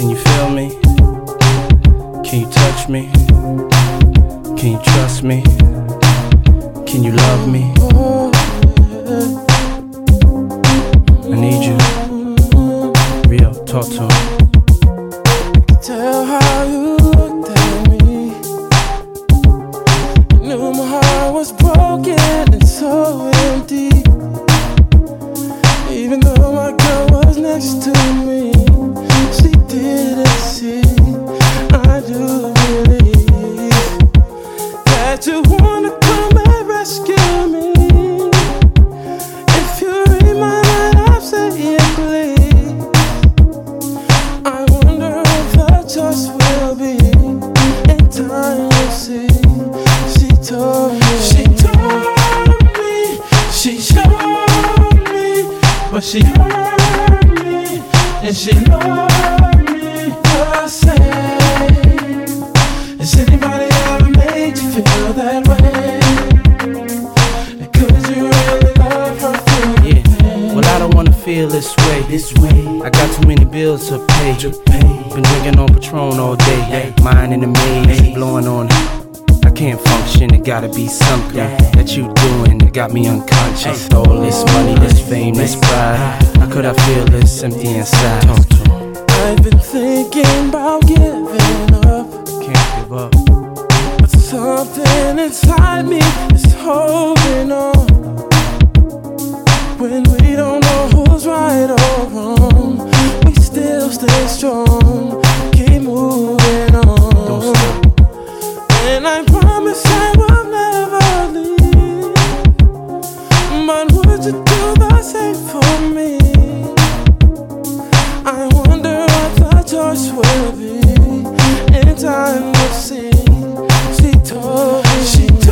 Can you feel me? Can you touch me? Can you trust me? Can you love me? I need you. Real, talk to him. Tell how you looked at me. You knew my heart was broken and so empty. Even though my girl was next to me, she didn't see. I do believe that you wanna come and rescue me. If you read my mind, I'm saying please. I wonder if the choice will be. In time you'll see. She told me, she showed me, but she hurt me, and she loved me the same. Has anybody ever made you feel that way? Could you really love her through the pain? Well, I don't wanna feel this way. I got too many bills to pay. Been drinking on Patron all day. Mine in the maze, blowing on. I can't function, it gotta be something that you doing that got me unconscious. All this money, this fame, this pride, how could I feel this empty inside? Talk to him. I've been thinking about giving up. Can't give up. But something inside me is holding on. When we don't know who's right or wrong, we still stay strong. Keep moving on. Don't stop. And I promise I will never leave. But would you do the same for me? I wonder what the choice will be. In time we'll see. She told me,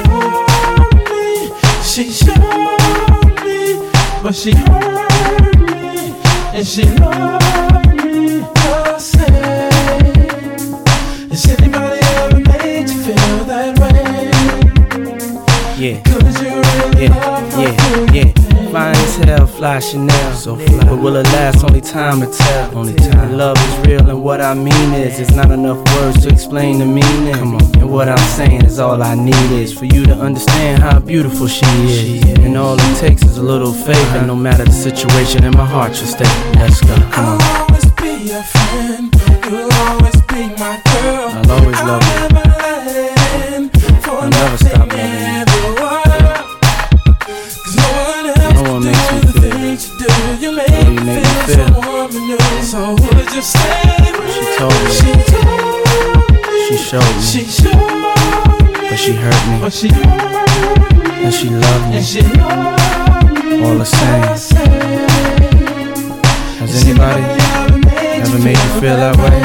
she showed me, but she hurt me, and she loved me the same. Has anybody ever made you feel that way? Yeah. Could you really love her through the pain? Fine as hell, fly Chanel, so fly. But will it last? Only time will tell. Only time. Love is real, and what I mean is, it's not enough words to explain the meaning. Come on. And what I'm saying is, all I need is for you to understand how beautiful she is. And all it takes is a little faith, and no matter the situation, in my heart you'll stay. Let's go. Come on. I'll always be your friend. You'll always be my girl. I'll always love you. I'll never let in for I'll never stop nothing loving you. in the world. 'Cause no one else No one can makes do me the feel things you do. You make the way me you make feel me feel. so warm and new. So would you stay with She me? told me. She told me. She showed me. She showed me. But she hurt me, But she hurt me. and she loved me. And she loved me All the same. the same. Has anybody ever made you feel that way?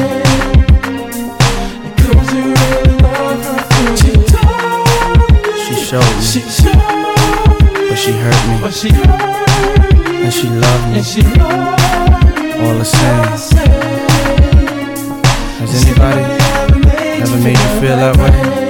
Could you really love her through the pain? She showed me, She showed me, but she hurt me, but she hurt me, and she loved me. and she loved me All the same. the same. Has anybody ever made you feel that way?